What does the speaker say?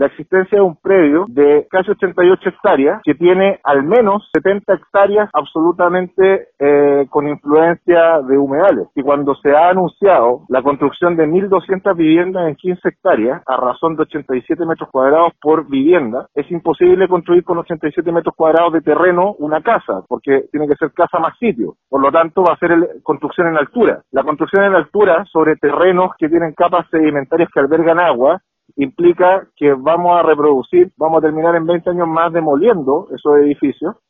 la existencia de un predio de casi 88 hectáreas que tiene al menos 70 hectáreas absolutamente con influencia de humedales. Y cuando se ha anunciado la construcción de 1.200 viviendas en 15 hectáreas, a razón de 87 metros cuadrados por vivienda, es imposible construir con 87 metros cuadrados de terreno una casa, porque tiene que ser casa más sitio. Por lo tanto, va a ser construcción en altura. La construcción en altura sobre terrenos que tienen capas sedimentarias que albergan agua implica que vamos a terminar en 20 años más demoliendo esos edificios